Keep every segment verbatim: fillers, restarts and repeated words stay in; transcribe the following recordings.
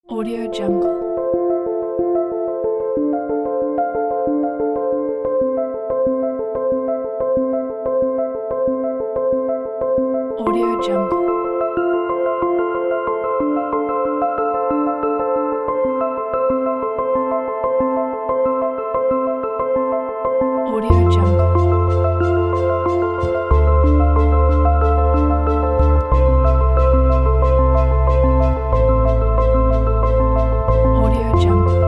Audio Jungle. Audio Jungle. Audio Jungle. Audio Jungle.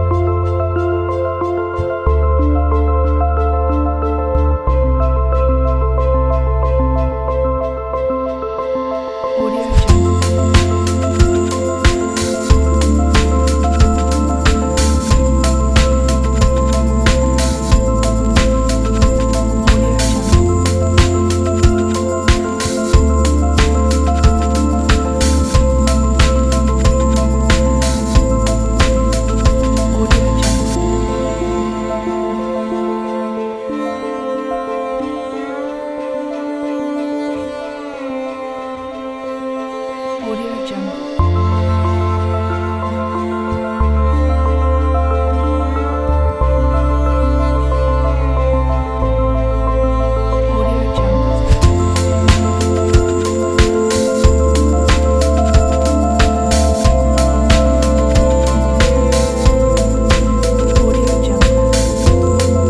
Audio Jungle. Audio Jungle. Audio Jungle. Audio Jungle. Audio Jungle. Audio Jungle.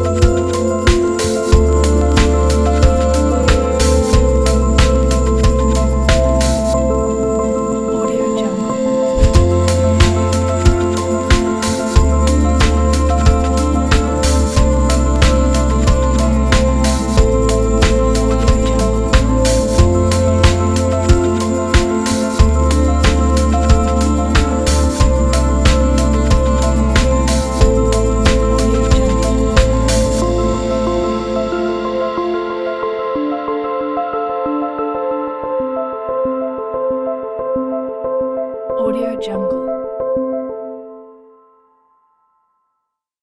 Audio Jungle. Audio Jungle. Audio Jungle. Audio Jungle.